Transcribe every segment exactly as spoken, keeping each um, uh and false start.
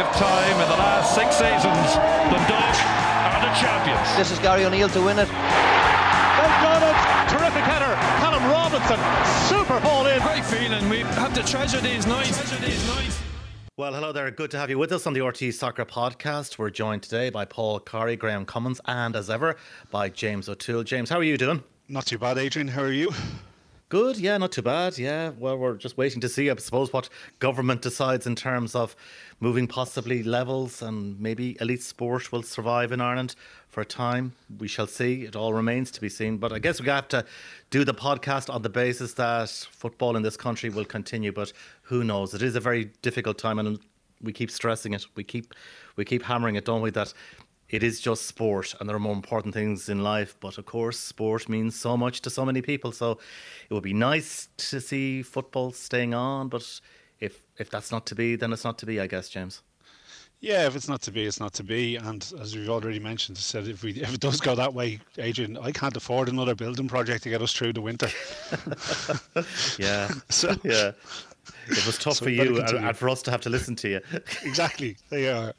consecutive time in the last six seasons, Dundalk are the champions. This is Gary O'Neill to win it. They've done it. Terrific header. Callum Robinson, super ball in. Great feeling. We have to treasure these nights. Treasure these nights. Well, hello there. Good to have you with us on the R T Soccer Podcast. We're joined today by Paul Corry, Graham Cummins, and as ever by James O'Toole. James, how are you doing? Not too bad, Adrian. How are you? Good, yeah, not too bad, yeah. Well, we're just waiting to see, I suppose, what government decides in terms of moving possibly levels, and maybe elite sport will survive in Ireland for a time. We shall see. It all remains to be seen. But I guess we have to do the podcast on the basis that football in this country will continue. But who knows? It is a very difficult time, and we keep stressing it. We keep we keep hammering it, don't we? That it is just sport, and there are more important things in life. But of course, sport means so much to so many people. So it would be nice to see football staying on. But if if that's not to be, then it's not to be, I guess, James. Yeah, if it's not to be, it's not to be. And as we've already mentioned, said if we if it does go that way, Adrian, I can't afford another building project to get us through the winter. yeah, so yeah. It was tough so for you and, and for us to have to listen to you. Exactly, they are.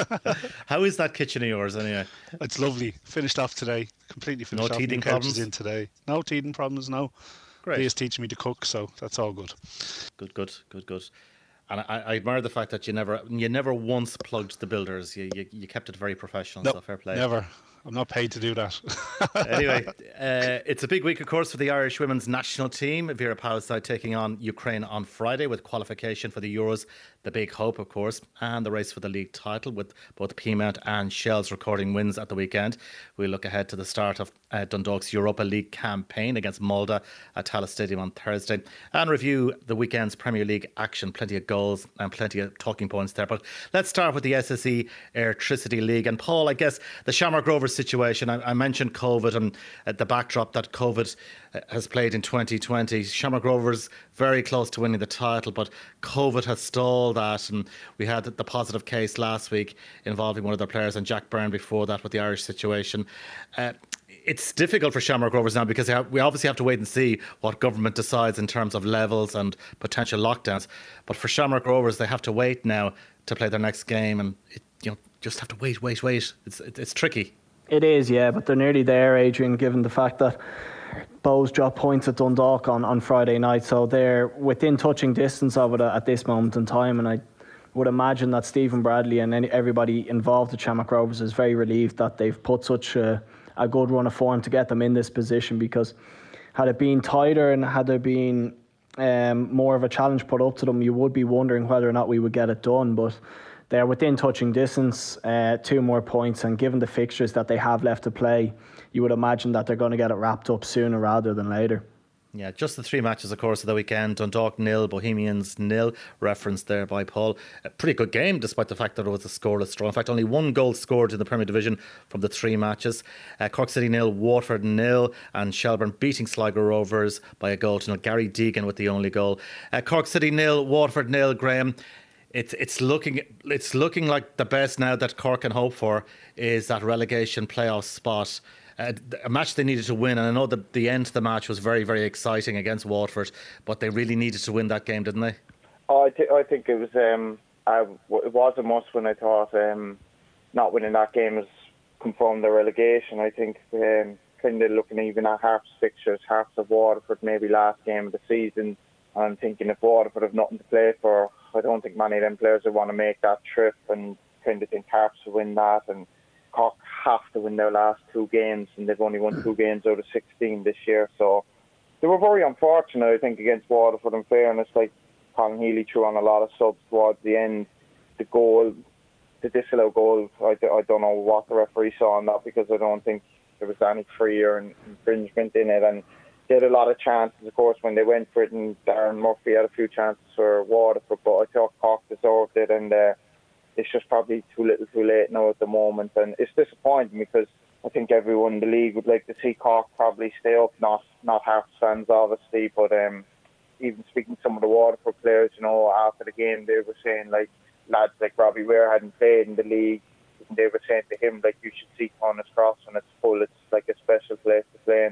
How is that kitchen of yours anyway? It's lovely. Finished off today. Completely finished no off. No teething problems in today. No teething problems. No. Great. He is teaching me to cook, so that's all good. Good, good, good, good. And I, I admire the fact that you never, you never once plugged the builders. You, you, you kept it very professional. Nope, so fair play. Never. I'm not paid to do that. Anyway, uh, it's a big week, of course, for the Irish women's national team. Vera Pauw's side taking on Ukraine on Friday with qualification for the Euros. The big hope, of course, and the race for the league title with both Peamount and Shells recording wins at the weekend. We look ahead to the start of uh, Dundalk's Europa League campaign against Molde at Tallaght Stadium on Thursday, and review the weekend's Premier League action. Plenty of goals and plenty of talking points there. But let's start with the S S E Airtricity League. And Paul, I guess the Shamrock Rovers situation, I, I mentioned COVID and uh, the backdrop that COVID uh, has played in twenty twenty. Shamrock Rovers very close to winning the title, but COVID has stalled that, and we had the positive case last week involving one of their players, and Jack Byrne before that with the Irish situation. Uh, it's difficult for Shamrock Rovers now because we obviously have to wait and see what government decides in terms of levels and potential lockdowns. But for Shamrock Rovers, they have to wait now to play their next game, and it, you know, just have to wait, wait, wait. It's it, it's tricky. It is, yeah, but they're nearly there, Adrian, given the fact that Bows dropped points at Dundalk on, on Friday night, so they're within touching distance of it at this moment in time, and I would imagine that Stephen Bradley and any, everybody involved at Shamrock Rovers is very relieved that they've put such a, a good run of form to get them in this position, because had it been tighter and had there been um, more of a challenge put up to them, you would be wondering whether or not we would get it done. But they're within touching distance, uh, two more points, and given the fixtures that they have left to play, you would imagine that they're going to get it wrapped up sooner rather than later. Yeah, just the three matches, of course, of the weekend. Dundalk nil, Bohemians nil, referenced there by Paul. A pretty good game, despite the fact that it was a scoreless draw. In fact, only one goal scored in the Premier Division from the three matches. Uh, Cork City nil, Waterford nil, and Shelbourne beating Sligo Rovers by a goal to nil. Gary Deegan with the only goal. Uh, Cork City nil, Waterford nil, Graham. It's it's looking it's looking like the best now that Cork can hope for is that relegation playoff spot. Uh, a match they needed to win, and I know that the end of the match was very, very exciting against Waterford, but they really needed to win that game, didn't they? Oh, I, th- I think it was um, I, it was a must when I thought um, not winning that game has confirmed the relegation. I think um, kind of looking even at Harps fixtures, Harps of Waterford, maybe last game of the season, and I'm thinking if Waterford have nothing to play for, I don't think many of them players would want to make that trip, and kind of think Harps will win that, and Cork have to win their last two games, and they've only won two games out of sixteen this year. So they were very unfortunate, I think, against Waterford. In fairness, like Colin Healy threw on a lot of subs towards the end. The goal, the disallowed goal, I, I don't know what the referee saw on that, because I don't think there was any free or infringement in it. And they had a lot of chances, of course, when they went for it, and Darren Murphy had a few chances for Waterford, but I thought Cork deserved it, and uh, it's just probably too little too late now at the moment. And it's disappointing, because I think everyone in the league would like to see Cork probably stay up, not not Hearts fans obviously, but um, even speaking to some of the Waterford players, you know, after the game, they were saying, like, lads like Robbie Ware hadn't played in the league, they were saying to him, like, you should see Connah's Cross when it's full, it's like a special place to play, and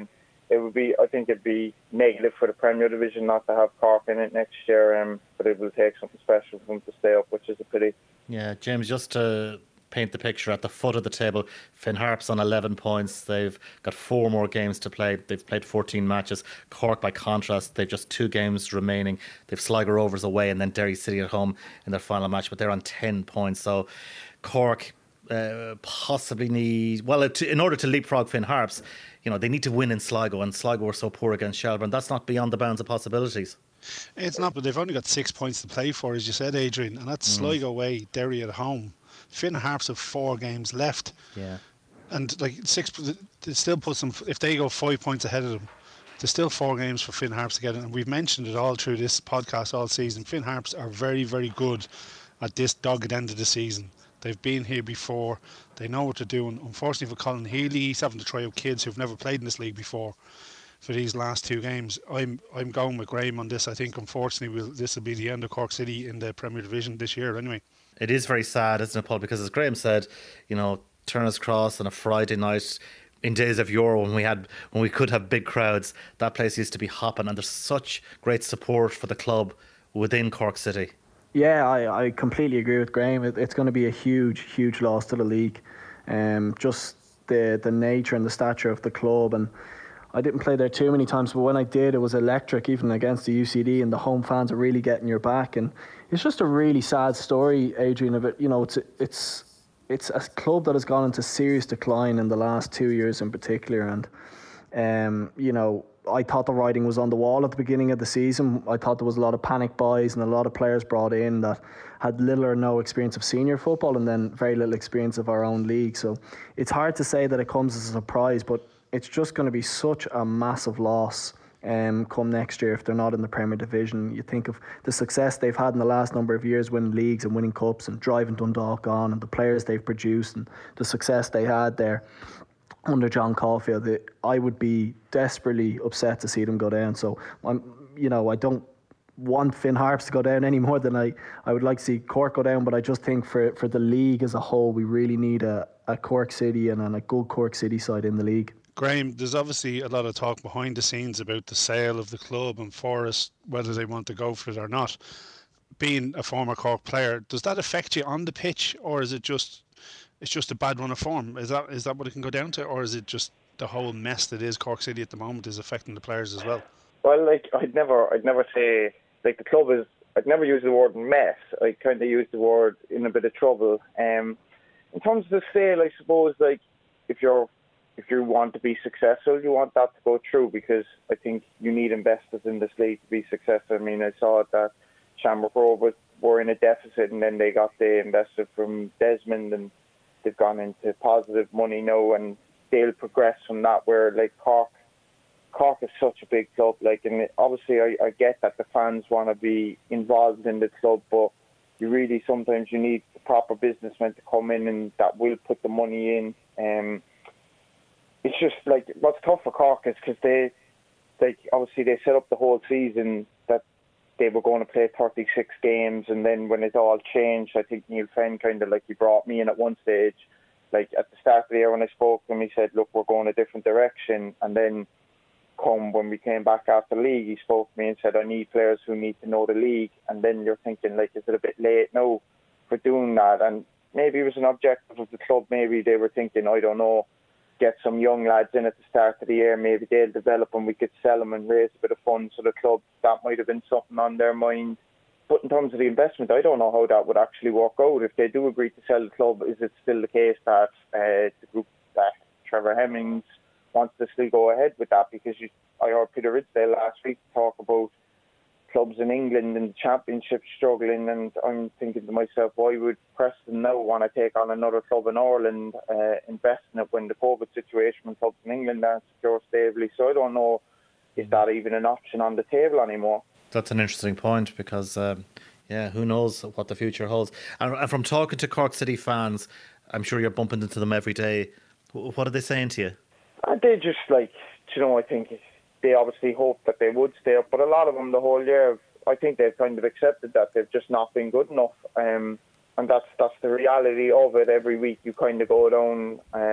it would be, I think it'd be negative for the Premier Division not to have Cork in it next year, um, but it will take something special for them to stay up, which is a pity. Yeah, James, just to paint the picture, at the foot of the table, Finn Harps on eleven points. They've got four more games to play. They've played fourteen matches. Cork, by contrast, they've just two games remaining. They've Sligo Rovers away and then Derry City at home in their final match, but they're on ten points. So Cork uh, possibly need, well, in order to leapfrog Finn Harps, you know, they need to win in Sligo, and Sligo were so poor against Shelbourne. That's not beyond the bounds of possibilities. It's not, but they've only got six points to play for, as you said, Adrian, and that's mm. Sligo away, Derry at home. Finn Harps have four games left. Yeah. And like six, it still puts them, if they go five points ahead of them, there's still four games for Finn Harps to get in. And we've mentioned it all through this podcast all season. Finn Harps are very, very good at this dogged end of the season. They've been here before. They know what they're doing. Unfortunately for Colin Healy, he's having to try out kids who've never played in this league before for these last two games. I'm I'm going with Graham on this. I think, unfortunately, we'll, this will be the end of Cork City in the Premier Division this year anyway. It is very sad, isn't it, Paul? Because as Graham said, you know, Turner's Cross on a Friday night in days of yore when we had when we could have big crowds, that place used to be hopping, and there's such great support for the club within Cork City. Yeah, I, I completely agree with Graham. It, it's going to be a huge, huge loss to the league. Um, just the the nature and the stature of the club. And I didn't play there too many times, but when I did, it was electric, even against the U C D, and the home fans are really getting your back. And it's just a really sad story, Adrian, of it. You know, it's it's it's a club that has gone into serious decline in the last two years in particular. And um, you know, I thought the writing was on the wall at the beginning of the season. I thought there was a lot of panic buys and a lot of players brought in that had little or no experience of senior football and then very little experience of our own league. So it's hard to say that it comes as a surprise, but it's just going to be such a massive loss um, come next year if they're not in the Premier Division. You think of the success they've had in the last number of years, winning leagues and winning cups and driving Dundalk on, and the players they've produced and the success they had there under John Caulfield. It, I would be desperately upset to see them go down. So I'm, you know, I don't want Finn Harps to go down any more than I, I would like to see Cork go down. But I just think for for the league as a whole, we really need a, a Cork City and, and a good Cork City side in the league. Graham, there's obviously a lot of talk behind the scenes about the sale of the club and Forest, whether they want to go for it or not. Being a former Cork player, does that affect you on the pitch, or is it just it's just a bad run of form? Is that is that what it can go down to, or is it just the whole mess that is Cork City at the moment is affecting the players as well? Well, like I'd never, I'd never say like the club is. I'd never use the word mess. I kind of use the word in a bit of trouble. Um, in terms of the sale, I suppose like if you're if you want to be successful, you want that to go through, because I think you need investors in this league to be successful. I mean, I saw that Shamrock Rovers were in a deficit, and then they got the investor from Desmond, and they've gone into positive money now, and they'll progress from that. Where like Cork, Cork is such a big club, like, and obviously I, I get that the fans want to be involved in the club, but you really sometimes you need the proper businessmen to come in and that will put the money in. Um, it's just like what's tough for Cork is because they, like, obviously they set up the whole season that they were going to play thirty-six games, and then when it all changed, I think Neil Fenn kind of like he brought me in at one stage, like at the start of the year when I spoke to him, he said, look, we're going a different direction, and then come when we came back after the league, he spoke to me and said, I need players who need to know the league. And then you're thinking, like, is it a bit late now for doing that? And maybe it was an objective of the club. Maybe they were thinking, I don't know, get some young lads in at the start of the year, maybe they'll develop and we could sell them and raise a bit of funds for the club. That might have been something on their mind. But in terms of the investment, I don't know how that would actually work out. If they do agree to sell the club, is it still the case that uh, the group that Trevor Hemmings wants to still go ahead with that? Because you, I heard Peter Ridsdale last week talk about clubs in England and the Championship struggling, and I'm thinking to myself, why would Preston now want to take on another club in Ireland, uh, invest in it when the COVID situation in clubs in England aren't secure stably? So I don't know, is that even an option on the table anymore? That's an interesting point, because um, yeah, who knows what the future holds. And, and from talking to Cork City fans, I'm sure you're bumping into them every day. What are they saying to you? Uh, they just like, you know, I think they obviously hoped that they would stay up, but a lot of them the whole year, I think they've kind of accepted that they've just not been good enough, um, and that's that's the reality of it. Every week you kind of go down, um,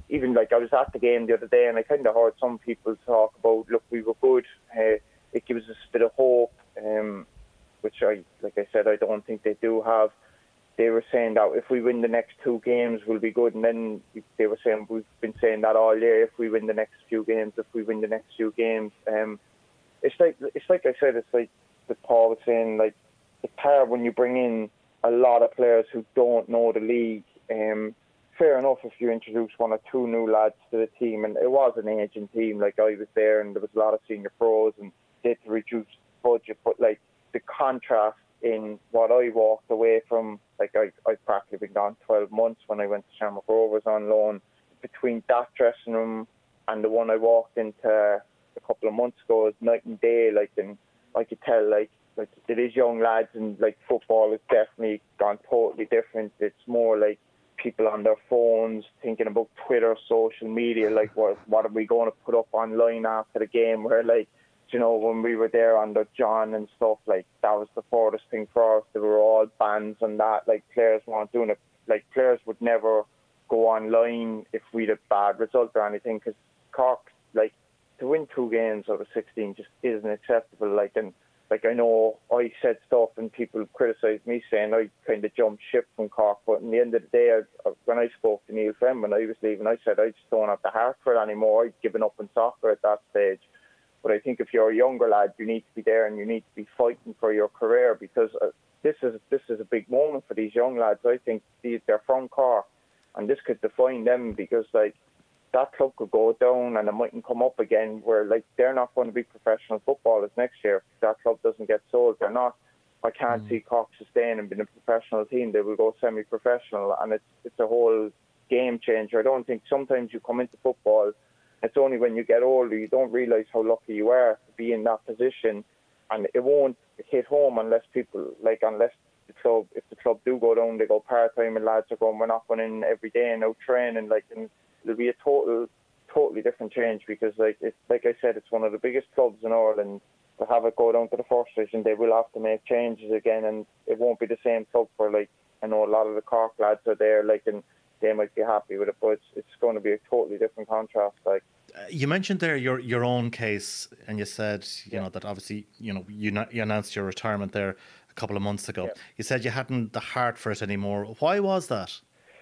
even like I was at the game the other day, and I kind of heard some people talk about, look, we were good. Uh, it gives us a bit of hope, um, which I, like I said, I don't think they do have. They were saying that if we win the next two games, we'll be good. And then they were saying, we've been saying that all year, if we win the next few games, if we win the next few games. Um, it's like it's like I said, it's like the Paul was saying, like, it's hard when you bring in a lot of players who don't know the league. Um, fair enough if you introduce one or two new lads to the team, and it was an aging team, like I was there, and there was a lot of senior pros, and they had to reduce budget, but like the contrast in what I walked away from, like I, I've practically been gone twelve months when I went to Shamrock Rovers on loan, between that dressing room and the one I walked into a couple of months ago is night and day. Like, and I could tell, like, like it is young lads, and like football is definitely gone totally different. It's more like people on their phones thinking about Twitter, social media, like what what are we going to put up online after the game, where like, you know, when we were there under John and stuff, like that was the furthest thing for us. There were all bans on that. Like players weren't doing it. Like players would never go online if we had a bad result or anything, because Cork, like, to win two games out of sixteen just isn't acceptable. Like, and like I know I said stuff and people criticised me saying I kind of jumped ship from Cork, but in the end of the day, I, when I spoke to Neil Fenn when I was leaving, I said I just don't have the heart for it anymore. I'd given up on soccer at that stage. But I think if you're a younger lad, you need to be there and you need to be fighting for your career, because uh, this is this is a big moment for these young lads. I think these, they're from Cork, and this could define them, because like that club could go down and it mightn't come up again, where like they're not going to be professional footballers next year if that club doesn't get sold. They're not. I can't mm. see Cork sustain and being a professional team. They will go semi-professional, and it's it's a whole game changer. I don't think sometimes you come into football, it's only when you get older you don't realise how lucky you are to be in that position, and it won't hit home unless people, like, unless the club, if the club do go down, they go part-time and lads are going, we're not going in every day and out training, like, and it'll be a total, totally different change, because, like, it's, like I said, it's one of the biggest clubs in Ireland. To have it go down to the first division, they will have to make changes again, and it won't be the same club for, like, I know a lot of the Cork lads are there, like, and they might be happy with it, but it's, it's going to be a totally different contrast, like. You mentioned there your your own case, and you said, you yeah. know, that obviously, you know, you, you announced your retirement there a couple of months ago. Yeah. You said you hadn't the heart for it anymore. Why was that?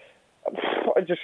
I just,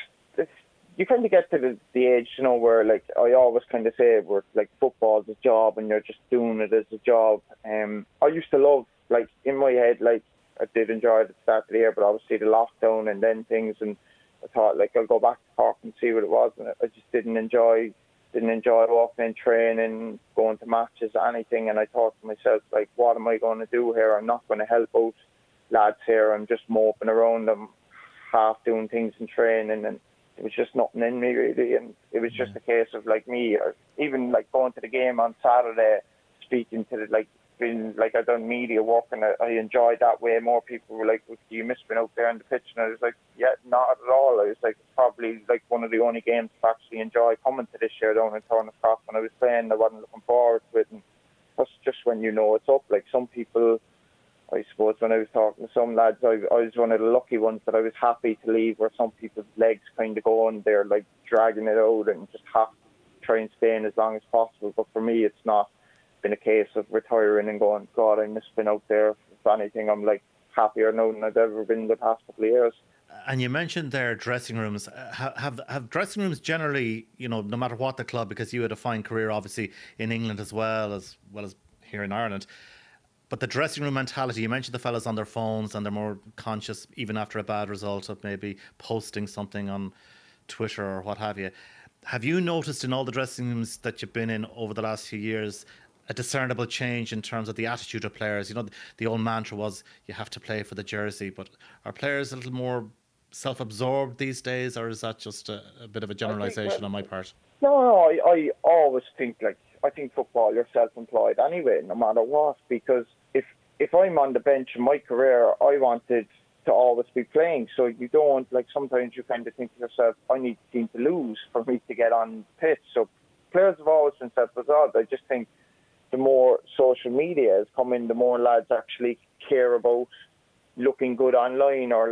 you kind of get to the, the age, you know, where, like, I always kind of say, where, like, football's a job and you're just doing it as a job. Um, I used to love, like, in my head, like, I did enjoy it at the start of the year, but obviously the lockdown and then things, and I thought, like, I'll go back to Cork and see what it was, and I just didn't enjoy didn't enjoy walking in training, going to matches, anything, and I thought to myself, like, what am I going to do here? I'm not going to help out lads here. I'm just moping around them, half doing things in training, and it was just nothing in me, really, and it was just a case of, like, me, or even, like, going to the game on Saturday, speaking to the, like, been like I've done media work, and I, I enjoyed that way. More people were like, "Do you miss being out there on the pitch?" And I was like, "Yeah, not at all." I was like, probably like one of the only games I actually enjoy coming to this year down in Turner's Cross. When I was playing, I wasn't looking forward to it, and that's just when you know it's up. Like some people, I suppose, when I was talking to some lads, I, I was one of the lucky ones that I was happy to leave, where some people's legs kind of go and they're like dragging it out and just have to try and stay in as long as possible. But for me, it's not been a case of retiring and going, God, I miss being out there. If anything, I'm like happier now than I've ever been the past couple of years. And you mentioned their dressing rooms. Have, have have dressing rooms generally, you know, no matter what the club, because you had a fine career obviously in England as well as well as here in Ireland. But the dressing room mentality, you mentioned the fellas on their phones and they're more conscious even after a bad result of maybe posting something on Twitter or what have you. Have you noticed in all the dressing rooms that you've been in over the last few years a discernible change in terms of the attitude of players? You know, the old mantra was you have to play for the jersey, but are players a little more self-absorbed these days, or is that just a, a bit of a generalisation well, on my part? No, no, I, I always think, like, I think football, you're self-employed anyway, no matter what, because if if I'm on the bench in my career, I wanted to always be playing, so you don't, like, sometimes you kind of think to yourself, I need the team to lose for me to get on the pitch. So players have always been self-absorbed. I just think the more social media has come in, the more lads actually care about looking good online, or like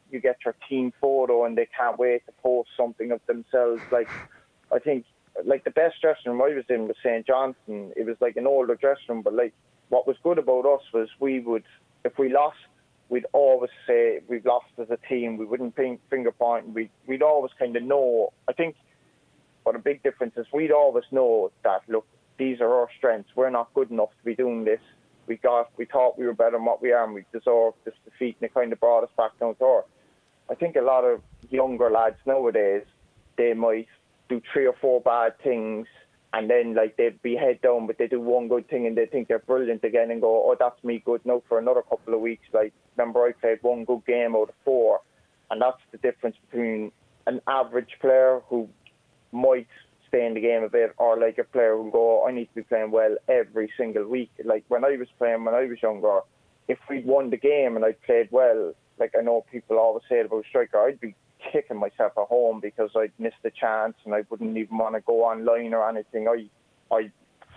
you get your team photo and they can't wait to post something of themselves. Like, I think, like the best dressing room I was in was Saint Johnstone. It was like an older dressing room, but like what was good about us was we would, if we lost, we'd always say we've lost as a team. We wouldn't finger point. We'd, we'd always kind of know. I think what a big difference is we'd always know that, look, these are our strengths. We're not good enough to be doing this. We got, we thought we were better than what we are, and we deserved this defeat, and it kind of brought us back down to earth. I think a lot of younger lads nowadays, they might do three or four bad things, and then like they'd be head down, but they do one good thing and they think they're brilliant again and go, oh, that's me good now for another couple of weeks. Like, remember I played one good game out of four, and that's the difference between an average player who might stay in the game a bit, or like a player who go, I need to be playing well every single week. Like when I was playing when I was younger, if we'd won the game and I played well, like I know people always say about striker, I'd be kicking myself at home because I'd missed the chance and I wouldn't even want to go online or anything. I, I,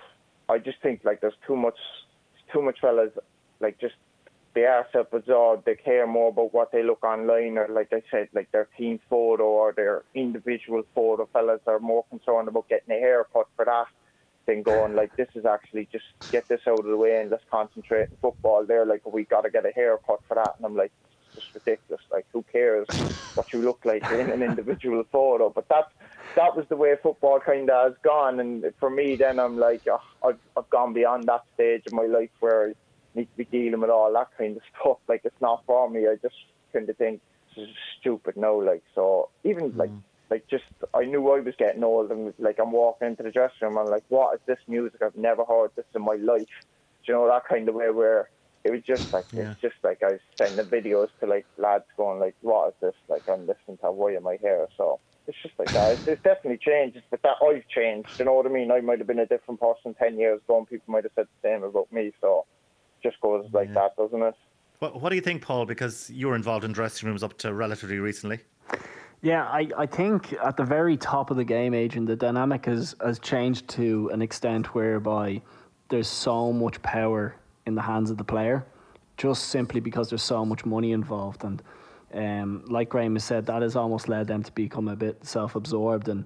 I just think like there's too much, too much fellas like just they are self-absorbed. They care more about what they look online, or like I said, like their team photo or their individual photo. Fellas are more concerned about getting a haircut for that than going like, this is actually just get this out of the way and let's concentrate in football. They're like, oh, we got to get a haircut for that, and I'm like, it's just ridiculous. Like, who cares what you look like in an individual photo? But that that was the way football kind of has gone, and for me, then I'm like, oh, I've I've gone beyond that stage of my life where I need to be dealing with all that kind of stuff. Like, it's not for me. I just kind of think this is stupid now. Like, so even mm. like like just I knew I was getting old, and like I'm walking into the dressing room and I'm like, what is this music? I've never heard this in my life. Do you know, that kind of way where it was just like yeah. it's just like I was sending videos to like lads going like, what is this? Like, I'm listening to Why Am I Here? So it's just like that. It's, it's definitely changed, but that I've changed. You know what I mean? I might have been a different person ten years ago, and people might have said the same about me. So it just goes like yeah. that, doesn't it? What, what do you think, Paul? Because you were involved in dressing rooms up to relatively recently. Yeah, I, I think at the very top of the game, Adrian, the dynamic has, has changed to an extent whereby there's so much power in the hands of the player, just simply because there's so much money involved. And um, like Graham has said, that has almost led them to become a bit self-absorbed. And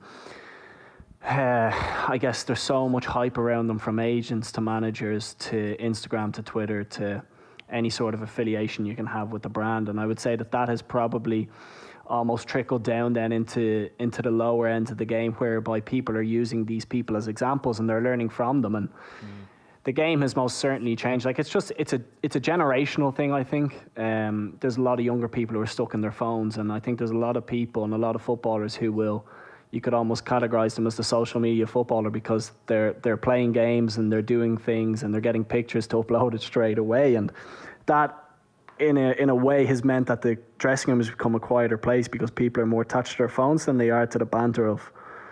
uh, I guess there's so much hype around them, from agents to managers to Instagram to Twitter to any sort of affiliation you can have with the brand. And I would say that that has probably almost trickled down then into into the lower end of the game, whereby people are using these people as examples and they're learning from them. And mm. the game has most certainly changed. Like, it's just it's a it's a generational thing, I think. Um, there's a lot of younger people who are stuck in their phones, and I think there's a lot of people and a lot of footballers who will, you could almost categorize them as the social media footballer, because they're they're playing games and they're doing things and they're getting pictures to upload it straight away. And that in a in a way has meant that the dressing room has become a quieter place, because people are more attached to their phones than they are to the banter of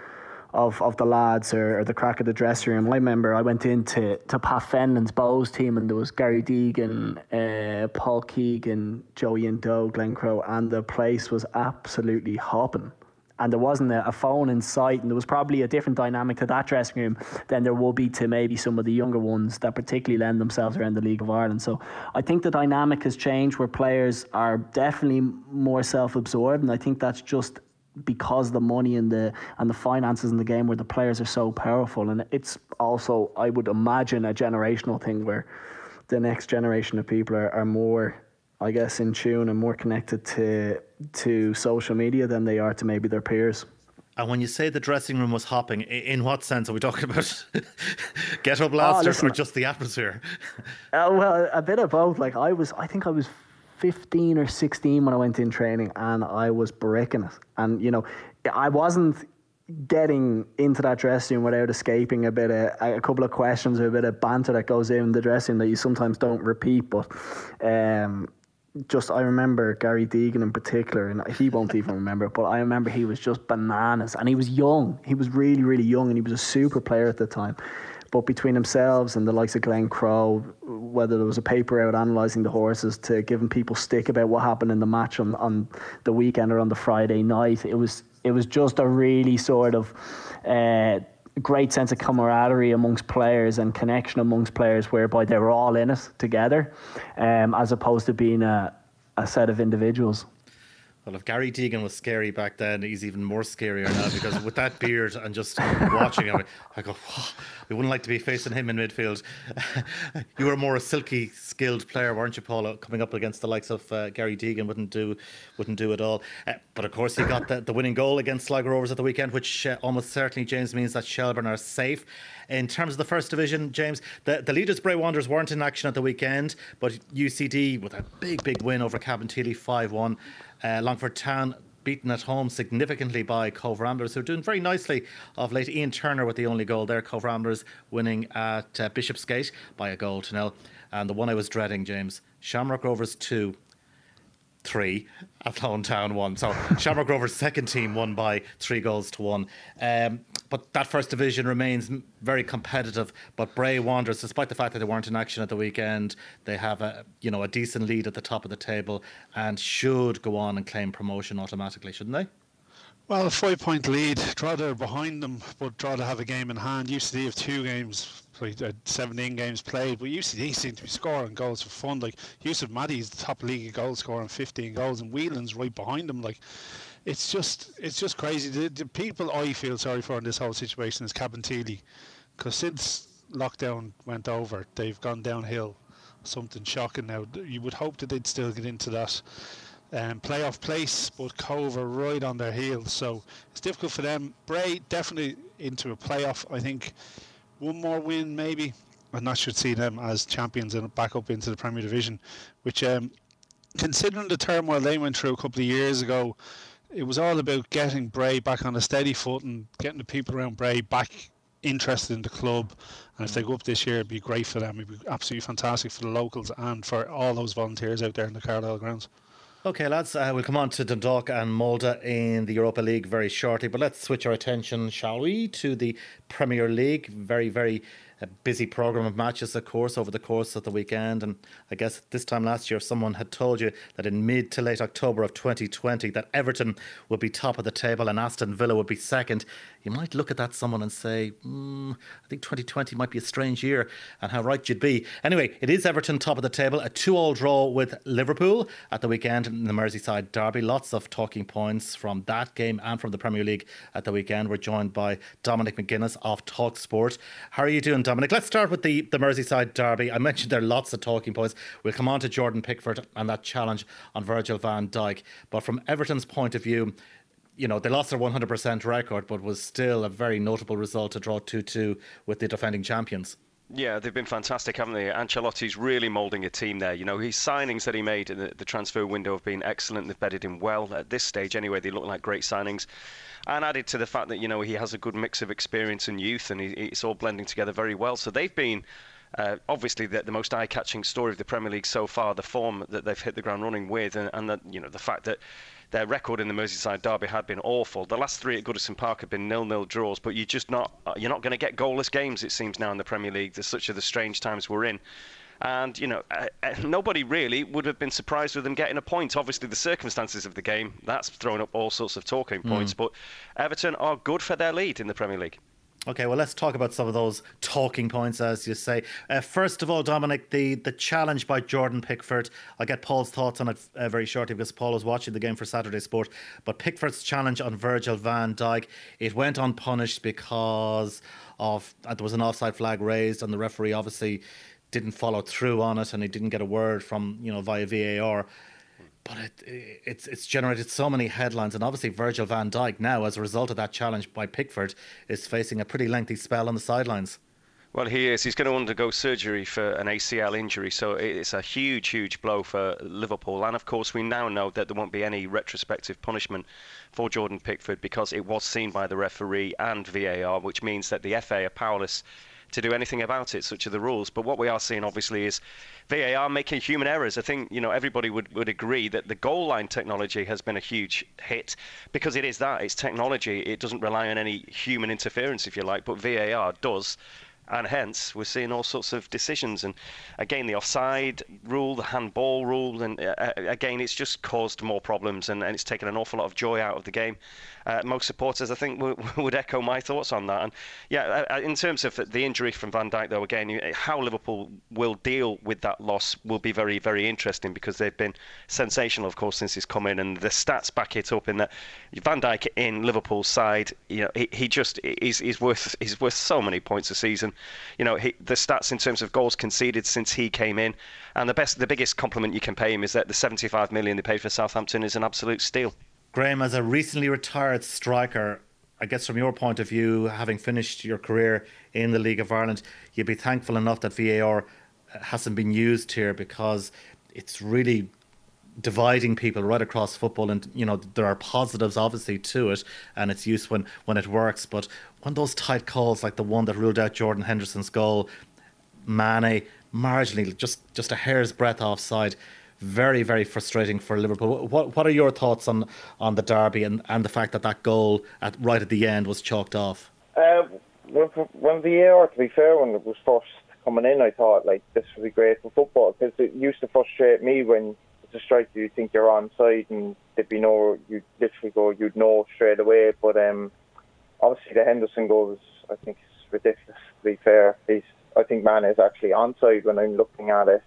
of of the lads or, or the crack of the dressing room. I remember I went into to Pat Fenlon's Bows team, and there was Gary Deegan, uh, Paul Keegan, Joey Indo, Glenn Crowe, and the place was absolutely hopping. And there wasn't a, a phone in sight, and there was probably a different dynamic to that dressing room than there will be to maybe some of the younger ones that particularly lend themselves around the League of Ireland. So I think the dynamic has changed, where players are definitely more self-absorbed, and I think that's just because the money and the and the finances in the game, where the players are so powerful. And it's also, I would imagine, a generational thing, where the next generation of people are, are more, I guess, in tune and more connected to to social media than they are to maybe their peers. And when you say the dressing room was hopping, in what sense are we talking about? Ghetto blasters oh, or just the atmosphere? Uh, well, a bit of both. Like, I was, I think I was fifteen or sixteen when I went in training, and I was bricking it. And, you know, I wasn't getting into that dressing room without escaping a bit of a couple of questions or a bit of banter that goes in the dressing room that you sometimes don't repeat. But um, just, I remember Gary Deegan in particular, and he won't even remember it, but I remember he was just bananas, and he was young. He was really, really young, and he was a super player at the time. But between themselves and the likes of Glenn Crowe, whether there was a paper out analysing the horses to giving people stick about what happened in the match on, on the weekend or on the Friday night, it was it was just a really sort of uh, great sense of camaraderie amongst players and connection amongst players, whereby they were all in it together, um, as opposed to being a, a set of individuals. Well, if Gary Deegan was scary back then, he's even more scarier now, because with that beard and just watching him, I go, oh, we wouldn't like to be facing him in midfield. You were more a silky, skilled player, weren't you, Paul? Coming up against the likes of uh, Gary Deegan wouldn't do wouldn't do it all. Uh, but of course, he got the, the winning goal against Sligo Rovers at the weekend, which uh, almost certainly, James, means that Shelbourne are safe. In terms of the first division, James, the, the leaders, Bray Wanderers, weren't in action at the weekend, but U C D with a big, big win over Cabinteely, five one. Uh, Longford Town beaten at home significantly by Cove Ramblers, who are doing very nicely of late. Ian Turner with the only goal there. Cove Ramblers winning at uh, Bishopsgate by a goal to nil. And the one I was dreading, James, Shamrock Rovers two, three, Athlone Town one. So Shamrock Rovers' second team won by three goals to one. Um, but that first division remains very competitive. But Bray Wanderers, despite the fact that they weren't in action at the weekend, they have a you know a decent lead at the top of the table and should go on and claim promotion automatically, shouldn't they? Well, a five-point lead. Drogheda behind them, but Drogheda have a game in hand. U C D have two games, seventeen games played, but U C D seem to be scoring goals for fun. Like Yusuf Maddy's the top league goal scorer on fifteen goals, and Whelan's right behind him. Like it's just, it's just crazy. The, the people I feel sorry for in this whole situation is Cabinteely, because since lockdown went over, they've gone downhill. Something shocking now. You would hope that they'd still get into that Um, playoff place, but Cove are right on their heels, so it's difficult for them. Bray definitely into a playoff. I think one more win maybe, and that should see them as champions and back up into the Premier Division, which um, considering the turmoil they went through a couple of years ago, it was all about getting Bray back on a steady foot and getting the people around Bray back interested in the club. And if they go up this year, it'd be great for them. It'd be absolutely fantastic for the locals and for all those volunteers out there in the Carlisle grounds. Okay, lads, uh, we'll come on to Dundalk and Molde in the Europa League very shortly, but let's switch our attention, shall we, to the Premier League. Very, very uh, busy programme of matches, of course, over the course of the weekend. And I guess this time last year, someone had told you that in mid to late October of twenty twenty, that Everton would be top of the table and Aston Villa would be second. You might look at that someone and say, mm, I think twenty twenty might be a strange year, and how right you'd be. Anyway, it is Everton top of the table, a two-all draw with Liverpool at the weekend in the Merseyside derby. Lots of talking points from that game and from the Premier League at the weekend. We're joined by Dominic McGuinness of TalkSport. How are you doing, Dominic? Let's start with the, the Merseyside derby. I mentioned there are lots of talking points. We'll come on to Jordan Pickford and that challenge on Virgil van Dijk. But from Everton's point of view, you know, they lost their one hundred percent record, but was still a very notable result to draw two two with the defending champions. Yeah, they've been fantastic, haven't they? Ancelotti's really moulding a team there. You know, his signings that he made in the, the transfer window have been excellent. They've bedded him well. At this stage, anyway, they look like great signings. And added to the fact that, you know, he has a good mix of experience and youth, and he, it's all blending together very well. So they've been uh, obviously the, the most eye-catching story of the Premier League so far, the form that they've hit the ground running with, and, and the, you know, the fact that their record in the Merseyside derby had been awful. The last three at Goodison Park have been nil-nil draws, but you're just not you're not going to get goalless games, it seems, now in the Premier League. There's such are the strange times we're in. And, you know, uh, uh, nobody really would have been surprised with them getting a point. Obviously, the circumstances of the game, that's thrown up all sorts of talking points. Mm. But Everton are good for their lead in the Premier League. Okay, well, let's talk about some of those talking points, as you say. Uh, first of all, Dominic, the, the challenge by Jordan Pickford. I'll get Paul's thoughts on it uh, very shortly, because Paul was watching the game for Saturday Sport. But Pickford's challenge on Virgil van Dijk, it went unpunished because of uh, there was an offside flag raised, and the referee obviously didn't follow through on it, and he didn't get a word from, you know, via V A R. But it, it's it's generated so many headlines, and obviously Virgil van Dijk now, as a result of that challenge by Pickford, is facing a pretty lengthy spell on the sidelines. Well, he is. He's going to undergo surgery for an A C L injury, so it's a huge, huge blow for Liverpool. And of course, we now know that there won't be any retrospective punishment for Jordan Pickford, because it was seen by the referee and V A R, which means that the F A are powerless to do anything about it. Such are the rules. But what we are seeing, obviously, is V A R making human errors. I think, you know, everybody would, would agree that the goal line technology has been a huge hit, because it is that. It's technology. It doesn't rely on any human interference, if you like, but V A R does. And hence, we're seeing all sorts of decisions. And again, the offside rule, the handball rule, and uh, again, it's just caused more problems, and, and it's taken an awful lot of joy out of the game. Uh, most supporters, I think, w- would echo my thoughts on that. And yeah, uh, in terms of the injury from Van Dijk, though, again, how Liverpool will deal with that loss will be very, very interesting, because they've been sensational, of course, since he's come in, and the stats back it up. In that Van Dijk in Liverpool's side, you know, he, he just is is worth is worth so many points a season. You know, he, the stats in terms of goals conceded since he came in, and the best, the biggest compliment you can pay him is that the seventy-five million they paid for Southampton is an absolute steal. Graham, as a recently retired striker, I guess from your point of view, having finished your career in the League of Ireland, you'd be thankful enough that V A R hasn't been used here, because it's really dividing people right across football. And you know, there are positives obviously to it, and it's used when when it works, but when those tight calls like the one that ruled out Jordan Henderson's goal, Mane marginally just just a hair's breadth offside, very very frustrating for Liverpool. What what are your thoughts on on the derby and and the fact that that goal at right at the end was chalked off? Uh, when V A R, to be fair, when it was first coming in, I thought like this would be great for football, because it used to frustrate me when a striker you think you're onside and there'd be no, you'd literally go, you'd know straight away. But um, obviously the Henderson goal was, I think, it's ridiculous, to be fair. He's, I think Mane is actually onside when I'm looking at it.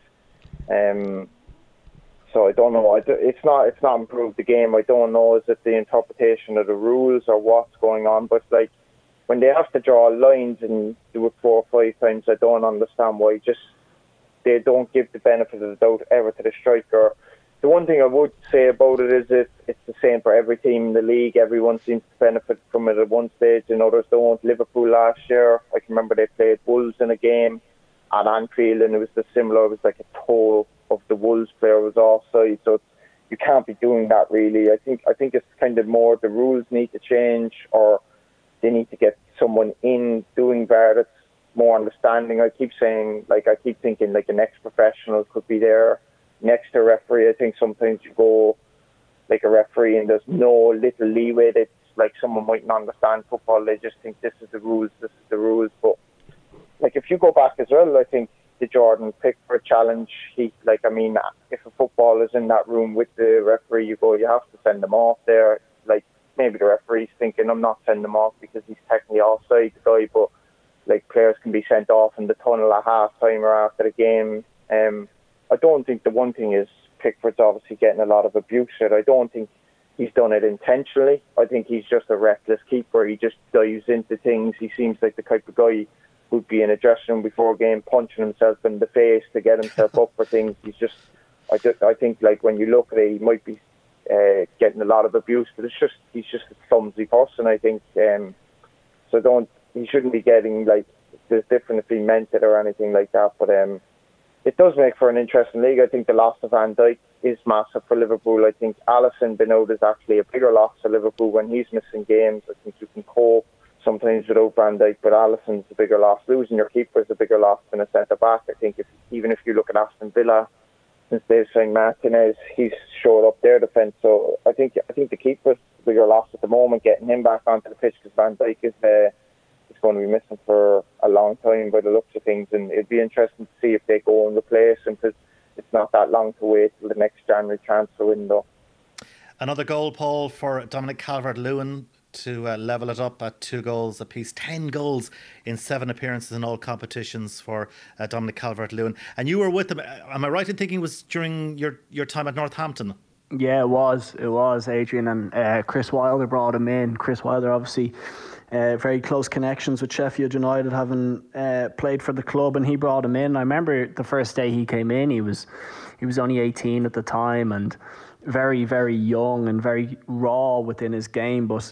Um, so I don't know. I do, it's not it's not improved the game. I don't know, is it the interpretation of the rules or what's going on? But like when they have to draw lines and do it four or five times, I don't understand why just they don't give the benefit of the doubt ever to the striker. The one thing I would say about it is that it's the same for every team in the league. Everyone seems to benefit from it at one stage and others don't. Liverpool last year, I can remember they played Wolves in a game at Anfield, and it was the similar. It was like a toe of the Wolves player was offside. So it's, you can't be doing that really. I think I think it's kind of more the rules need to change, or they need to get someone in doing V A R that's more understanding. I keep saying, like I keep thinking, like an ex-professional could be there next to a referee. I think sometimes you go like a referee and there's no little leeway that like someone mightn't understand football. They just think this is the rules, this is the rules. But like if you go back as well, I think the Jordan Pickford challenge, he like I mean, if a footballer's in that room with the referee, you go, you have to send them off there. Like maybe the referee's thinking, I'm not sending them off because he's technically offside, the guy, but like players can be sent off in the tunnel at half time or after the game. Um, I don't think the one thing is Pickford's obviously getting a lot of abuse for it. I don't think he's done it intentionally. I think he's just a reckless keeper. He just dives into things. He seems like the type of guy who'd be in a dressing room before a game punching himself in the face to get himself up for things. He's just, I, just, I think like when you look at it, he might be uh, getting a lot of abuse, but it's just he's just a clumsy person, I think. Um, so don't he shouldn't be getting like there's different if he meant it or anything like that. But um, it does make for an interesting league. I think the loss of Van Dijk is massive for Liverpool. I think Alisson being out is actually a bigger loss for Liverpool when he's missing games. I think you can cope sometimes without Van Dijk, but Alisson's a bigger loss. Losing your keeper is a bigger loss than a centre back. I think if even if you look at Aston Villa, since they've signed Martinez, he's showed up their defence. So I think I think the keeper's a bigger loss at the moment, getting him back onto the pitch, because Van Dijk is uh, is going to be missing for a long time by the looks of things, and it'd be interesting to see if they go and replace him, because it's not that long to wait till the next January transfer window. Another goal, Paul, for Dominic Calvert-Lewin to uh, level it up at two goals apiece. Ten goals in seven appearances in all competitions for uh, Dominic Calvert-Lewin. And you were with him, am I right in thinking it was during your, your time at Northampton? Yeah, it was. It was, Adrian. And uh, Chris Wilder brought him in. Chris Wilder, obviously, uh, very close connections with Sheffield United, having uh, played for the club, and he brought him in. I remember the first day he came in, he was he was only eighteen at the time, and very, very young and very raw within his game. But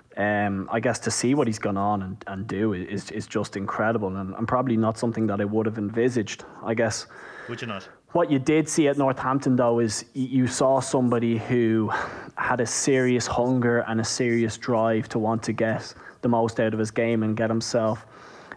um, I guess to see what he's gone on and, and do is is just incredible, and, and probably not something that I would have envisaged, I guess. Would you not? What you did see at Northampton, though, is you saw somebody who had a serious hunger and a serious drive to want to get the most out of his game and get himself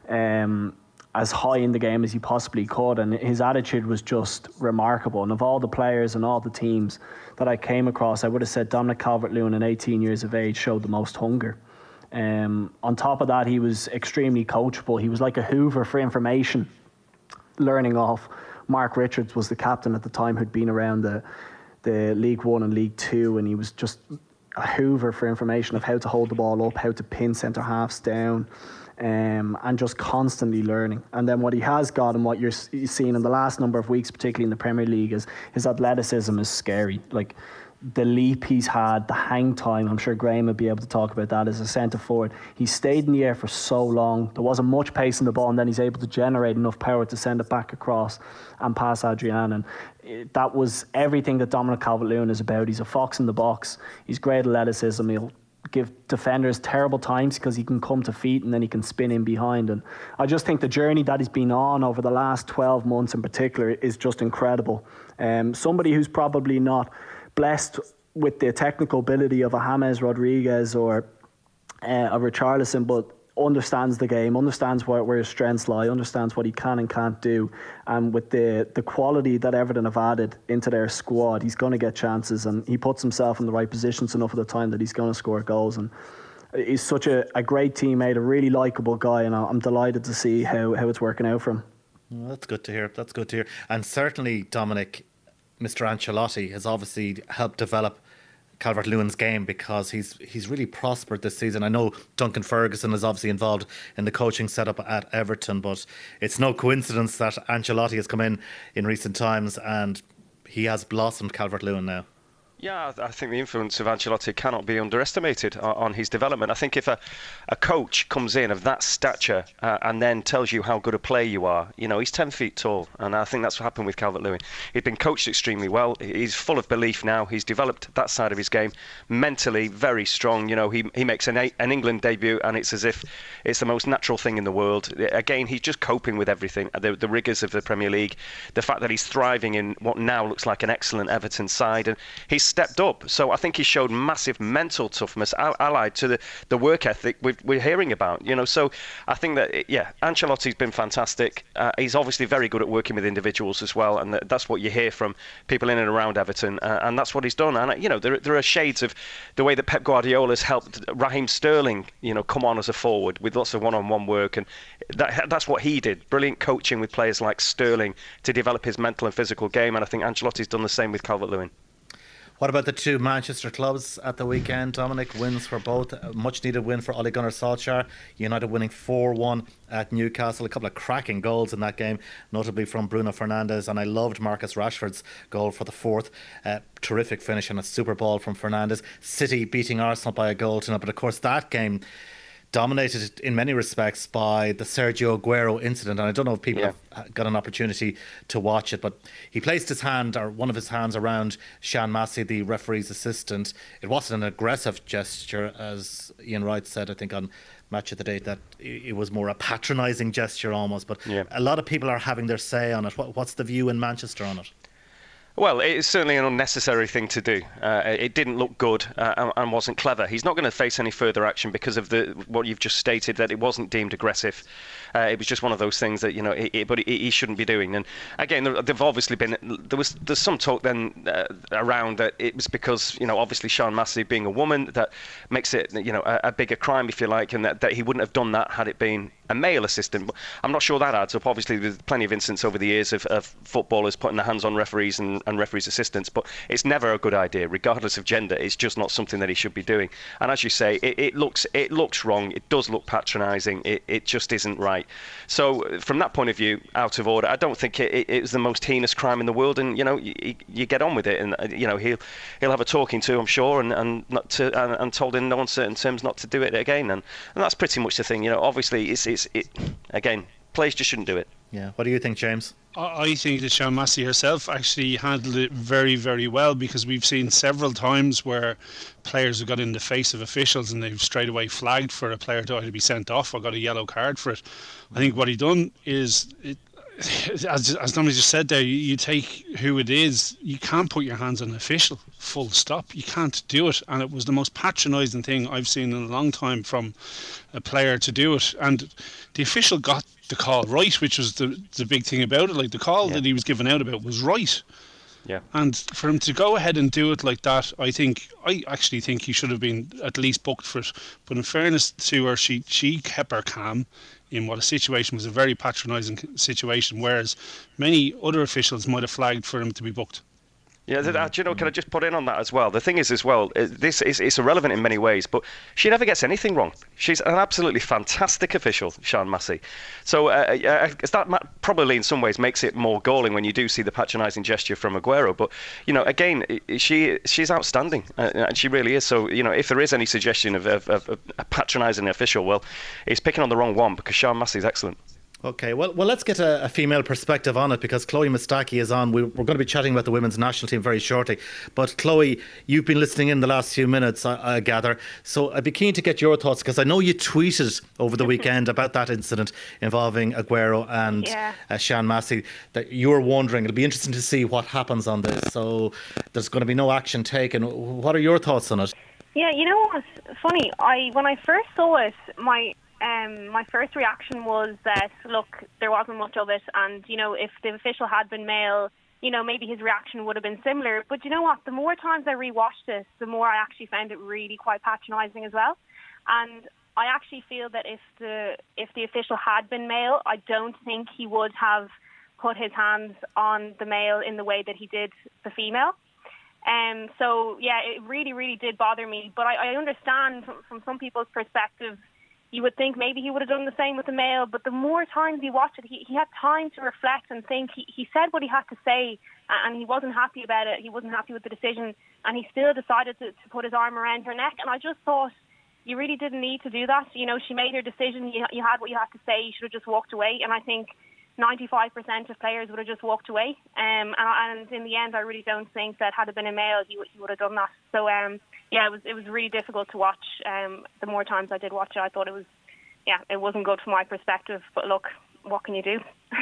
um, as high in the game as he possibly could. And his attitude was just remarkable. And of all the players and all the teams that I came across, I would have said Dominic Calvert-Lewin at eighteen years of age showed the most hunger. Um, on top of that, he was extremely coachable. He was like a Hoover for information, learning off. Mark Richards was the captain at the time, who'd been around the the League One and League Two, and he was just a Hoover for information of how to hold the ball up, how to pin centre halves down, um, and just constantly learning. And then what he has got, and what you're seeing in the last number of weeks, particularly in the Premier League, is his athleticism is scary. Like, the leap he's had, the hang time, I'm sure Graham would be able to talk about that as a centre forward. He stayed in the air for so long. There wasn't much pace in the ball, and then he's able to generate enough power to send it back across and pass Adrian. And it, that was everything that Dominic Calvert-Lewin is about. He's a fox in the box. He's great athleticism. He'll give defenders terrible times because he can come to feet and then he can spin in behind. And I just think the journey that he's been on over the last twelve months in particular is just incredible. Um, somebody who's probably not blessed with the technical ability of a James Rodriguez or uh, a Richarlison, but understands the game, understands where, where his strengths lie, understands what he can and can't do. And with the, the quality that Everton have added into their squad, he's going to get chances, and he puts himself in the right positions enough of the time that he's going to score goals. And he's such a, a great teammate, a really likeable guy, and I'm delighted to see how, how it's working out for him. Well, that's good to hear. That's good to hear. And certainly, Dominic, Mister Ancelotti has obviously helped develop Calvert-Lewin's game, because he's he's really prospered this season. I know Duncan Ferguson is obviously involved in the coaching setup at Everton, but it's no coincidence that Ancelotti has come in in recent times and he has blossomed Calvert-Lewin now. Yeah, I think the influence of Ancelotti cannot be underestimated on his development. I think if a, a coach comes in of that stature uh, and then tells you how good a player you are, you know, he's ten feet tall. And I think that's what happened with Calvert-Lewin. He'd been coached extremely well. He's full of belief now. He's developed that side of his game. Mentally very strong. You know, he he makes an, an England debut and it's as if it's the most natural thing in the world. Again, he's just coping with everything. The, the rigours of the Premier League. The fact that he's thriving in what now looks like an excellent Everton side. And he's stepped up. So I think he showed massive mental toughness allied to the, the work ethic we've, we're hearing about. You know, so I think that, yeah, Ancelotti's been fantastic. Uh, he's obviously very good at working with individuals as well, and that's what you hear from people in and around Everton, uh, and that's what he's done. And, you know, there, there are shades of the way that Pep Guardiola's helped Raheem Sterling, you know, come on as a forward with lots of one-on-one work, and that, that's what he did. Brilliant coaching with players like Sterling to develop his mental and physical game, and I think Ancelotti's done the same with Calvert-Lewin. What about the two Manchester clubs at the weekend, Dominic? Wins for both. A much needed win for Ole Gunnar Solskjaer. United winning four one at Newcastle. A couple of cracking goals in that game, notably from Bruno Fernandes. And I loved Marcus Rashford's goal for the fourth. Uh, terrific finish and a super ball from Fernandes. City beating Arsenal by a goal to nil. But of course, that game dominated in many respects by the Sergio Aguero incident. And I don't know if people yeah. have got an opportunity to watch it, but he placed his hand, or one of his hands, around Sean Massey, the referee's assistant. It wasn't an aggressive gesture, as Ian Wright said, I think, on Match of the Day, that it was more a patronising gesture almost. But yeah. a lot of people are having their say on it. What, what's the view in Manchester on it? Well, it's certainly an unnecessary thing to do. Uh, it didn't look good uh, and, and wasn't clever. He's not going to face any further action because of the what you've just stated, that it wasn't deemed aggressive. Uh, it was just one of those things that, you know, it, it, but it, he shouldn't be doing. And again, they've obviously been, there was there's some talk then uh, around that it was because, you know, obviously Sean Massey being a woman, that makes it, you know, a, a bigger crime, if you like, and that, that he wouldn't have done that had it been a male assistant. But I'm not sure that adds up. Obviously, there's plenty of incidents over the years of, of footballers putting their hands on referees and, and referees' assistants, but it's never a good idea, regardless of gender. It's just not something that he should be doing. And as you say, it, it looks it looks wrong. It does look patronising. It, it just isn't right. So from that point of view, out of order. I don't think it, it, it was the most heinous crime in the world, and you know, you, you get on with it. And you know, he'll he'll have a talking to, I'm sure, and and not to and, and told in no uncertain terms not to do it again. And and that's pretty much the thing. You know, obviously, it's it's it again. Players just shouldn't do it. Yeah. What do you think, James? I think that Sean Massey herself actually handled it very, very well, because we've seen several times where players have got in the face of officials and they've straight away flagged for a player to either be sent off or got a yellow card for it. I think what he done is, it, as as Dominic just said there, you, you take who it is, you can't put your hands on an official, full stop. You can't do it. And it was the most patronising thing I've seen in a long time from a player to do it. And the official got the call right, which was the the big thing about it. Like, the call yeah. that he was given out about was right. Yeah. And for him to go ahead and do it like that, I think I actually think he should have been at least booked for it. But in fairness to her, she she kept her calm in what a situation was a very patronising situation, whereas many other officials might have flagged for him to be booked. Yeah, mm-hmm. you know, can I just put in on that as well? The thing is, as well, this is it's irrelevant in many ways, but she never gets anything wrong. She's an absolutely fantastic official, Sian Massey. So uh, uh, that probably in some ways makes it more galling when you do see the patronising gesture from Aguero. But, you know, again, she she's outstanding, uh, and she really is. So, you know, if there is any suggestion of, of, of a patronising official, well, it's picking on the wrong one, because Sian Massey is excellent. Okay, well, well, let's get a, a female perspective on it, because Chloe Mustaki is on. We, we're going to be chatting about the women's national team very shortly. But Chloe, you've been listening in the last few minutes, I, I gather. So I'd be keen to get your thoughts, because I know you tweeted over the weekend about that incident involving Aguero and yeah. uh, Sian Massey, that you were wondering. It'll be interesting to see what happens on this. So there's going to be no action taken. What are your thoughts on it? Yeah, you know what's funny? I when I first saw it, my Um, my first reaction was that, look, there wasn't much of it, and, you know, if the official had been male, you know, maybe his reaction would have been similar. But you know what? The more times I rewatched this, the more I actually found it really quite patronising as well. And I actually feel that if the if the official had been male, I don't think he would have put his hands on the male in the way that he did the female. Um, so, yeah, it really, really did bother me. But I, I understand from, from some people's perspective, you would think maybe he would have done the same with the male, but the more times you watch it, he, he had time to reflect and think. He, he said what he had to say, and he wasn't happy about it. He wasn't happy with the decision, and he still decided to, to put his arm around her neck. And I just thought, you really didn't need to do that. You know, she made her decision. You, you had what you had to say. You should have just walked away. And I think ninety-five percent of players would have just walked away. Um, and, and in the end, I really don't think that had it been a male, he, he would have done that. So, um, yeah, it was it was really difficult to watch. Um, the more times I did watch it, I thought it was, yeah, it wasn't good from my perspective. But look, what can you do?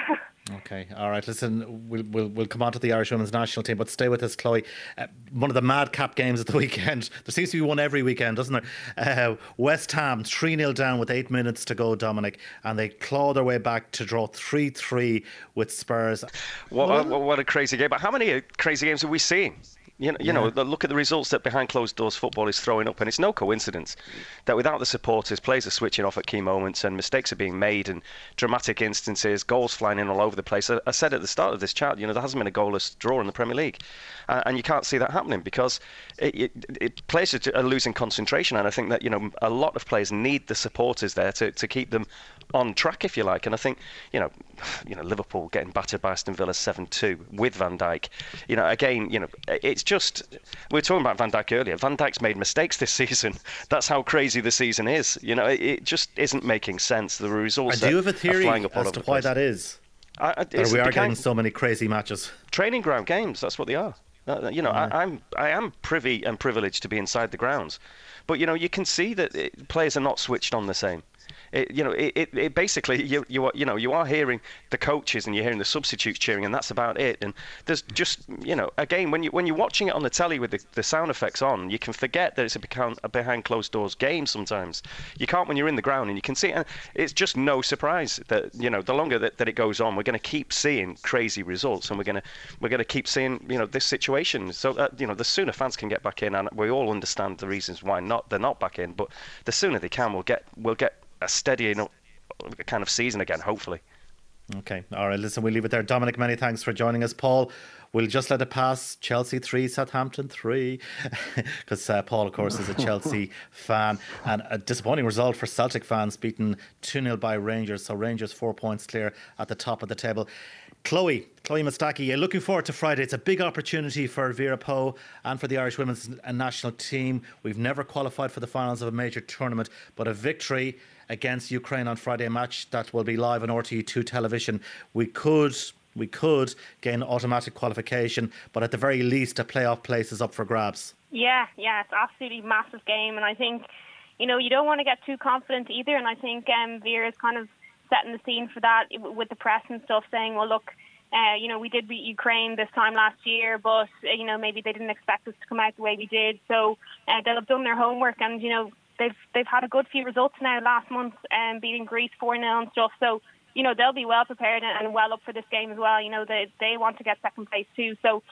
Okay, all right. Listen, we'll, we'll we'll come on to the Irish women's national team, but stay with us, Chloe. Uh, one of the madcap games of the weekend. There seems to be one every weekend, doesn't there? Uh, West Ham three nil down with eight minutes to go, Dominic, and they claw their way back to draw three three with Spurs. What, what, what a crazy game! But how many crazy games have we seen? You know, you know, look at the results that behind closed doors football is throwing up, and it's no coincidence that without the supporters, players are switching off at key moments and mistakes are being made and dramatic instances, goals flying in all over the place. I, I said at the start of this chat, you know, there hasn't been a goalless draw in the Premier League, uh, and you can't see that happening because it, it, it, players are losing concentration, and I think that, you know, a lot of players need the supporters there to, to keep them on track, if you like. And I think, you know, you know, Liverpool getting battered by Aston Villa seven two with Van Dijk. You know, again, you know, it's just, we were talking about Van Dijk earlier. Van Dijk's made mistakes this season. That's how crazy the season is. You know, it, it just isn't making sense. The results I do have a theory up as to why that is. I, I, or we are getting so many crazy matches. Training ground games, that's what they are. Uh, you know, yeah. I, I'm I am privy and privileged to be inside the grounds, but you know, you can see that it, players are not switched on the same. It, you know, it, it, it basically you you are, you know you are hearing the coaches and you're hearing the substitutes cheering, and that's about it. And there's just, you know, again, when you when you're watching it on the telly with the, the sound effects on, you can forget that it's a behind, a behind closed doors game. Sometimes you can't when you're in the ground and you can see it. And it's just no surprise that, you know, the longer that, that it goes on, we're going to keep seeing crazy results, and we're going to we're going to keep seeing, you know, this situation. So uh, you know, the sooner fans can get back in, and we all understand the reasons why not they're not back in, but the sooner they can, we'll get we'll get a steady kind of season again, hopefully. Okay, all right, listen, we'll leave it there. Dominic, many thanks for joining us. Paul, we'll just let it pass. Chelsea three, Southampton three, because uh, Paul, of course, is a Chelsea fan, and a disappointing result for Celtic fans, beaten two nil by Rangers, so Rangers four points clear at the top of the table. Chloe, Chloe Mustaki, you're looking forward to Friday. It's a big opportunity for Vera Pauw and for the Irish women's national team. We've never qualified for the finals of a major tournament, but a victory against Ukraine on Friday, a match that will be live on R T E two television, we could we could gain automatic qualification, but at the very least a playoff place is up for grabs. Yeah, yeah, it's absolutely massive game, and I think, you know, you don't want to get too confident either, and I think um, Vera is kind of setting the scene for that with the press and stuff, saying, well, look, uh, you know, we did beat Ukraine this time last year, but, uh, you know, maybe they didn't expect us to come out the way we did, so uh, they'll have done their homework, and, you know, They've they've had a good few results now last month, um, beating Greece four nil and stuff. So, you know, they'll be well prepared and well up for this game as well. You know, they they want to get second place too. So,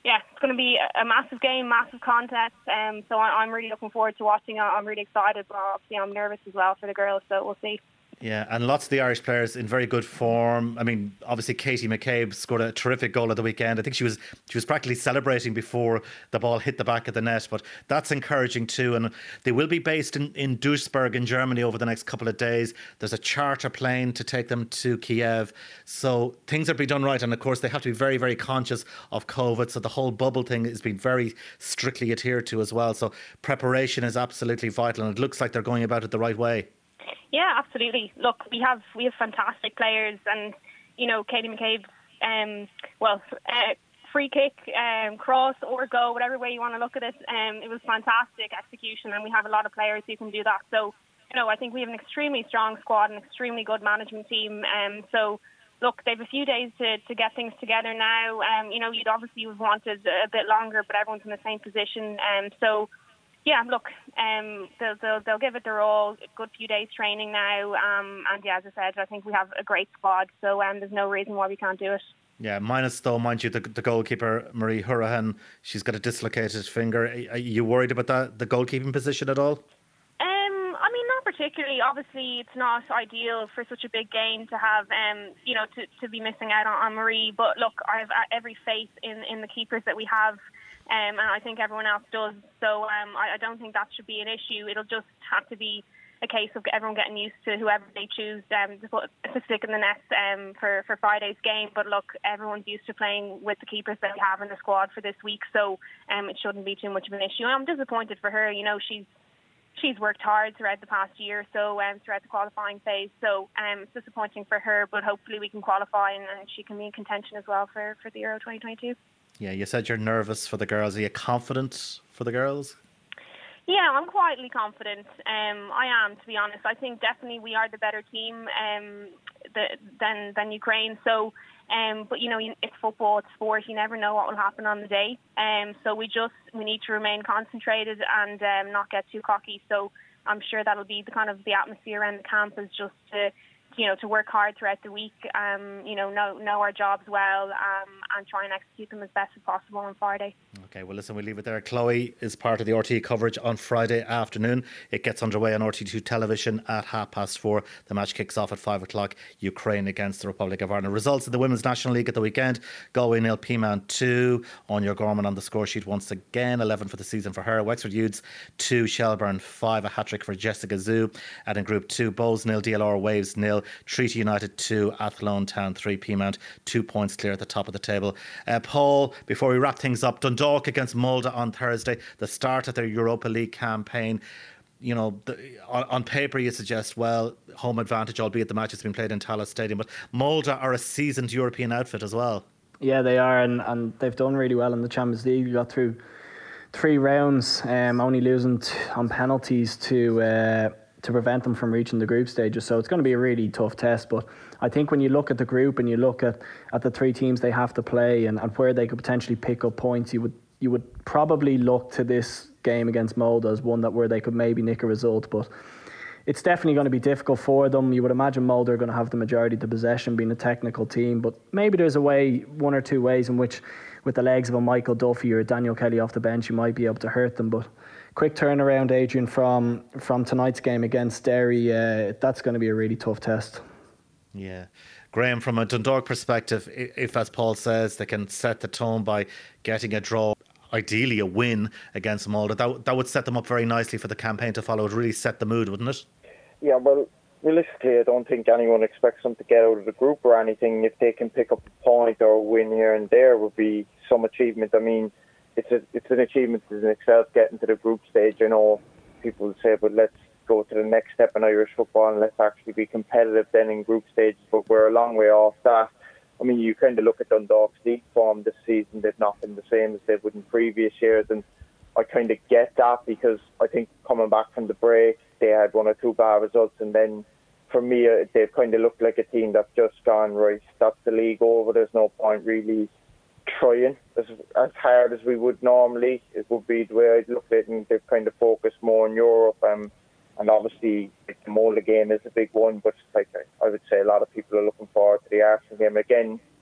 yeah, it's going to be a, a massive game, massive contest. Um, so I, I'm really looking forward to watching it. I'm really excited, but obviously I'm nervous as well for the girls. So we'll see. Yeah, and lots of the Irish players in very good form. I mean, obviously Katie McCabe scored a terrific goal at the weekend. I think she was she was practically celebrating before the ball hit the back of the net, but that's encouraging too. And they will be based in, in Duisburg in Germany over the next couple of days. There's a charter plane to take them to Kiev. So things are being done right. And of course, they have to be very, very conscious of COVID. So the whole bubble thing is being very strictly adhered to as well. So preparation is absolutely vital, and it looks like they're going about it the right way. Yeah, absolutely. Look, we have we have fantastic players, and you know, Katie McCabe's um, well, uh, free kick, um, cross or goal, whatever way you want to look at it. Um, it was fantastic execution, and we have a lot of players who can do that. So, you know, I think we have an extremely strong squad, an extremely good management team. Um, so, look, they've a few days to, to get things together now. Um, you know, you'd obviously have wanted a bit longer, but everyone's in the same position. Um, so. Yeah, look, um, they'll, they'll they'll give it their all. A good few days training now, um, and yeah, as I said, I think we have a great squad. So um, there's no reason why we can't do it. Yeah, minus though, mind you, the, the goalkeeper Marie Hurahan, she's got a dislocated finger. Are you worried about that, the goalkeeping position at all? Um, I mean, not particularly. Obviously, it's not ideal for such a big game to have, um, you know, to, to be missing out on, on Marie. But look, I have every faith in, in the keepers that we have. Um, and I think everyone else does. So um, I, I don't think that should be an issue. It'll just have to be a case of everyone getting used to whoever they choose um, to, put, to stick in the net um, for, for Friday's game. But look, everyone's used to playing with the keepers that we have in the squad for this week, so um, it shouldn't be too much of an issue. I'm disappointed for her. You know, she's she's worked hard throughout the past year, so um, throughout the qualifying phase. So um, it's disappointing for her, but hopefully we can qualify and, and she can be in contention as well for, for the Euro twenty twenty-two. Yeah, you said you're nervous for the girls. Are you confident for the girls? Yeah, I'm quietly confident. Um, I am, to be honest. I think definitely we are the better team um, the, than than Ukraine. So, um, but you know, it's football, it's sport. You never know what will happen on the day. Um, so we just we need to remain concentrated and um, not get too cocky. So I'm sure that'll be the kind of the atmosphere around the camp is just to. You know, to work hard throughout the week, um, you know, know, know our jobs well um, and try and execute them as best as possible on Friday. Okay, well, listen, we'll leave it there. Chloe is part of the R T E coverage on Friday afternoon. It gets underway on R T two television at half past four. The match kicks off at five o'clock. Ukraine against the Republic of Ireland. Results of the Women's National League at the weekend. Galway nil, Peamount two. Anya Gorman on the score sheet once again. eleven for the season for her. Wexford Youths two, Shelburne five. A hat-trick for Jessica Zhu. And in Group two, Bowes nil, D L R Waves nil. Treaty United two, Athlone Town three, Peamount two points clear at the top of the table. Uh, Paul, before we wrap things up, Dundalk against Molde on Thursday, the start of their Europa League campaign. You know, the, on, on paper you suggest, well, home advantage, albeit the match has been played in Tallaght Stadium, but Molde are a seasoned European outfit as well. Yeah, they are, and, and they've done really well in the Champions League. We got through three rounds, um, only losing t- on penalties to... Uh, to prevent them from reaching the group stages. So it's going to be a really tough test. But I think when you look at the group and you look at, at the three teams they have to play and, and where they could potentially pick up points, you would you would probably look to this game against Molde as one that where they could maybe nick a result. But it's definitely going to be difficult for them. You would imagine Molde are going to have the majority of the possession, being a technical team. But maybe there's a way, one or two ways in which, with the legs of a Michael Duffy or Daniel Kelly off the bench, you might be able to hurt them. But quick turnaround, Adrian, from from tonight's game against Derry. Uh, that's going to be a really tough test. Yeah. Graham, from a Dundalk perspective, if, as Paul says, they can set the tone by getting a draw, ideally a win against Molde, that, that would set them up very nicely for the campaign to follow. It would really set the mood, wouldn't it? Yeah, well, realistically, I don't think anyone expects them to get out of the group or anything. If they can pick up a point or a win here and there, would be some achievement. I mean, It's a, it's an achievement in itself getting to the group stage. I know people will say, but let's go to the next step in Irish football and let's actually be competitive then in group stages. But we're a long way off that. I mean, you kind of look at Dundalk's league form this season. They've not been the same as they would in previous years. And I kind of get that because I think coming back from the break, they had one or two bad results. And then for me, they've kind of looked like a team that's just gone, right, that's the league over. There's no point really trying as, as hard as we would normally. It would be the way I'd look at it, and they've kind of focused more on Europe. Um, and obviously, like, the Molde game is a big one, but like I would say a lot of people are looking forward to the Arsenal game. Again,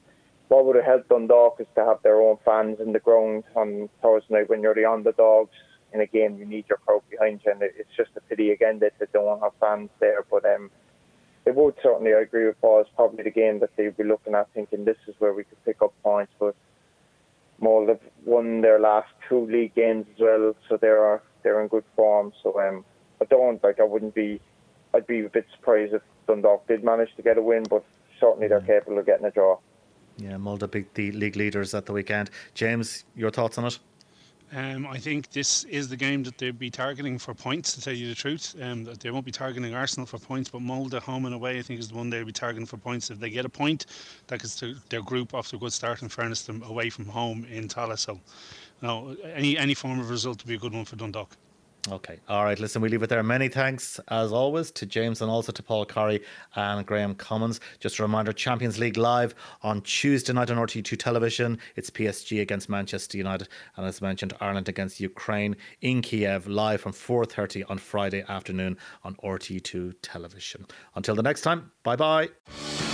what would have helped Dundalk is to have their own fans in the ground on Thursday night when you're the underdogs in a game. You need your crowd behind you, and it's just a pity again that they don't have fans there. But um, they would certainly, I agree with Paul, it's probably the game that they'd be looking at thinking this is where we could pick up points. But Mold have won their last two league games as well, so they're they're in good form. So um, I don't like I wouldn't be I'd be a bit surprised if Dundalk did manage to get a win, but certainly they're capable of getting a draw. Yeah, Mulder beat the league leaders at the weekend. James, your thoughts on it? Um, I think this is the game that they'll be targeting for points, to tell you the truth. Um, they won't be targeting Arsenal for points, but Molde home and away I think is the one they'll be targeting for points. If they get a point, that gets their group off to a good start, in fairness to them, away from home in Tallaght. So no, any, any form of result would be a good one for Dundalk. Okay. All right. Listen, we leave it there. Many thanks, as always, to James and also to Paul Corry and Graham Commons. Just a reminder, Champions League live on Tuesday night on R T E two television. It's P S G against Manchester United. And as mentioned, Ireland against Ukraine in Kiev, live from four thirty on Friday afternoon on R T E two television. Until the next time, bye-bye.